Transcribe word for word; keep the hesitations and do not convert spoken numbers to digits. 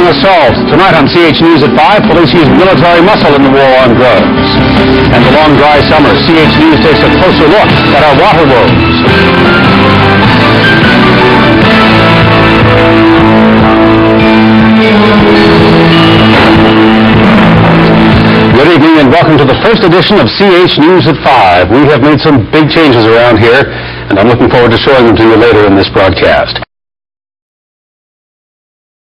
assault. Tonight on C H News at five, police use military muscle in the war on drugs. And the long, dry summer, C H News takes a closer look at our water woes. Good evening and welcome to the first edition of C H News at five. We have made some big changes around here, and I'm looking forward to showing them to you later in this broadcast.